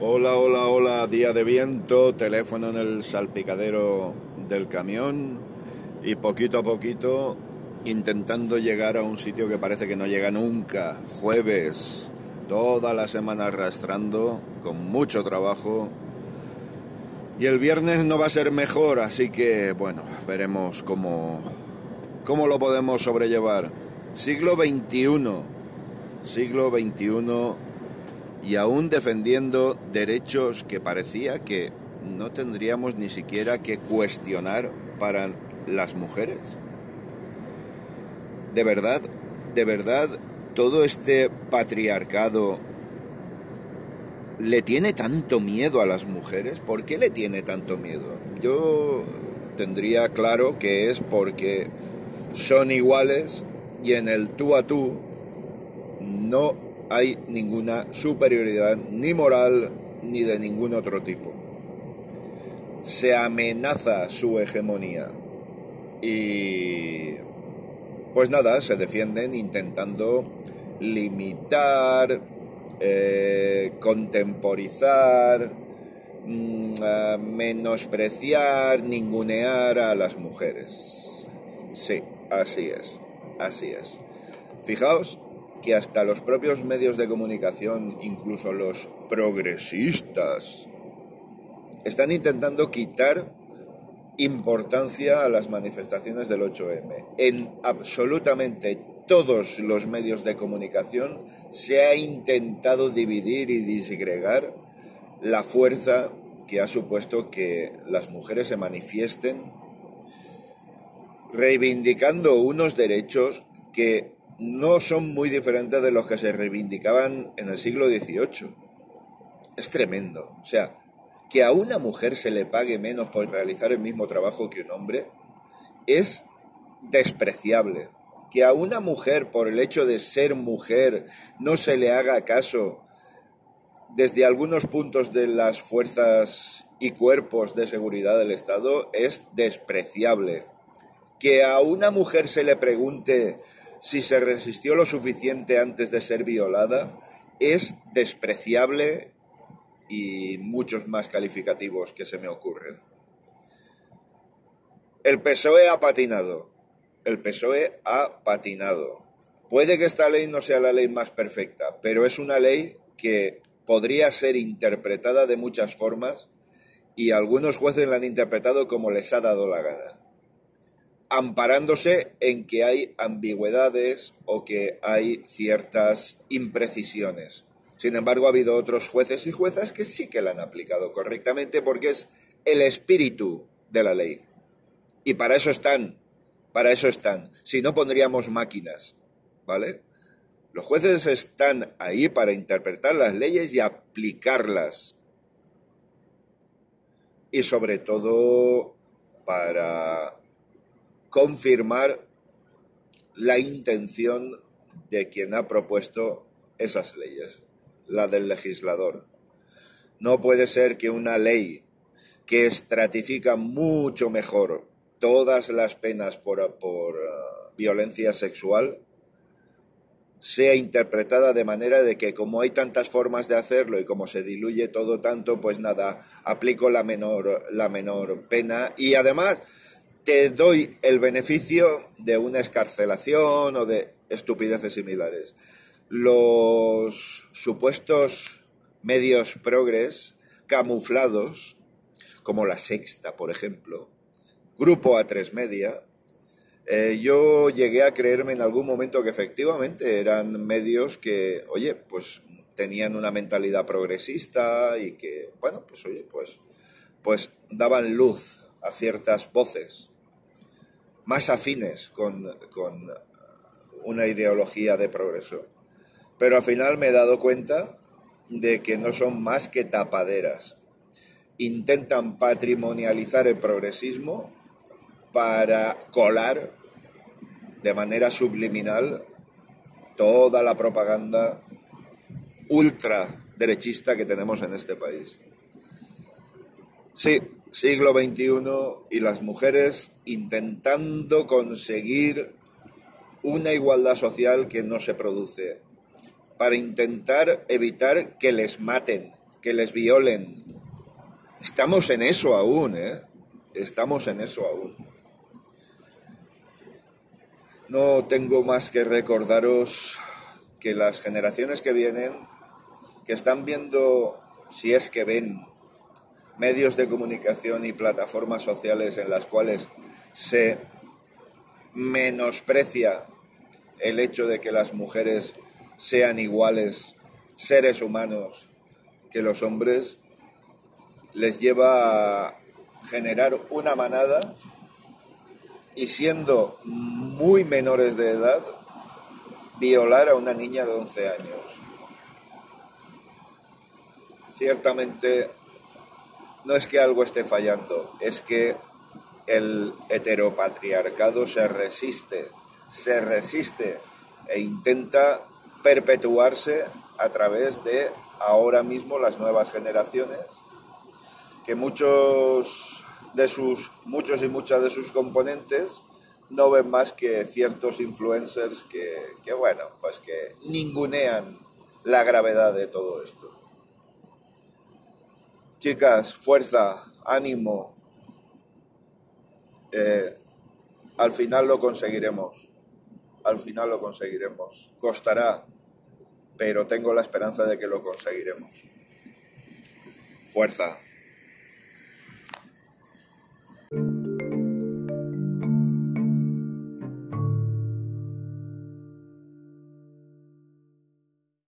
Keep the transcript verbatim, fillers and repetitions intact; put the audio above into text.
Hola, hola, hola, día de viento, teléfono en el salpicadero del camión y poquito a poquito intentando llegar a un sitio que parece que no llega nunca. Jueves, toda la semana arrastrando, con mucho trabajo. Y el viernes no va a ser mejor, así que bueno, veremos cómo, cómo lo podemos sobrellevar. Siglo veintiuno, siglo veintiuno y aún defendiendo derechos que parecía que no tendríamos ni siquiera que cuestionar para las mujeres. De verdad, de verdad, todo este patriarcado le tiene tanto miedo a las mujeres. ¿Por qué le tiene tanto miedo? Yo tendría claro que es porque son iguales y en el tú a tú no hay ninguna superioridad ni moral ni de ningún otro tipo. Se amenaza su hegemonía y pues nada, se defienden intentando limitar, eh, contemporizar, mm, uh, menospreciar, ningunear a las mujeres. Sí, así es, así es. Fijaos que hasta los propios medios de comunicación, incluso los progresistas, están intentando quitar importancia a las manifestaciones del ocho eme. En absolutamente todos los medios de comunicación se ha intentado dividir y disgregar la fuerza que ha supuesto que las mujeres se manifiesten reivindicando unos derechos que no son muy diferentes de los que se reivindicaban en el siglo dieciocho. Es tremendo. O sea, que a una mujer se le pague menos por realizar el mismo trabajo que un hombre es despreciable. Que a una mujer, por el hecho de ser mujer, no se le haga caso desde algunos puntos de las fuerzas y cuerpos de seguridad del Estado es despreciable. Que a una mujer se le pregunte si se resistió lo suficiente antes de ser violada es despreciable y muchos más calificativos que se me ocurren. El P S O E ha patinado. El P S O E ha patinado. Puede que esta ley no sea la ley más perfecta, pero es una ley que podría ser interpretada de muchas formas y algunos jueces la han interpretado como les ha dado la gana, amparándose en que hay ambigüedades o que hay ciertas imprecisiones. Sin embargo, ha habido otros jueces y juezas que sí que la han aplicado correctamente porque es el espíritu de la ley. Y para eso están, para eso están. Si no, pondríamos máquinas, ¿vale? Los jueces están ahí para interpretar las leyes y aplicarlas. Y sobre todo para confirmar la intención de quien ha propuesto esas leyes, la del legislador. No puede ser que una ley que estratifica mucho mejor todas las penas por, por uh, violencia sexual sea interpretada de manera de que como hay tantas formas de hacerlo y como se diluye todo tanto, pues nada, aplico la menor, la menor pena y además te doy el beneficio de una excarcelación o de estupideces similares. Los supuestos medios progres camuflados, como La Sexta, por ejemplo, Grupo A tres Media, eh, yo llegué a creerme en algún momento que efectivamente eran medios que, oye, pues tenían una mentalidad progresista y que, bueno, pues oye, pues, pues daban luz a ciertas voces más afines con, con una ideología de progreso. Pero al final me he dado cuenta de que no son más que tapaderas. Intentan patrimonializar el progresismo para colar de manera subliminal toda la propaganda ultraderechista que tenemos en este país. Sí, siglo veintiuno y las mujeres intentando conseguir una igualdad social que no se produce, para intentar evitar que les maten, que les violen. Estamos en eso aún, ¿eh? Estamos en eso aún. No tengo más que recordaros que las generaciones que vienen, que están viendo, si es que ven, medios de comunicación y plataformas sociales en las cuales se menosprecia el hecho de que las mujeres sean iguales seres humanos que los hombres, les lleva a generar una manada y, siendo muy menores de edad, violar a una niña de once años. Ciertamente no es que algo esté fallando, es que el heteropatriarcado se resiste, se resiste e intenta perpetuarse a través de ahora mismo las nuevas generaciones, que muchos de sus muchos y muchas de sus componentes no ven más que ciertos influencers que, que bueno, pues que ningunean la gravedad de todo esto. Chicas, fuerza, ánimo. Eh, al final lo conseguiremos. Al final lo conseguiremos. Costará, pero tengo la esperanza de que lo conseguiremos. Fuerza.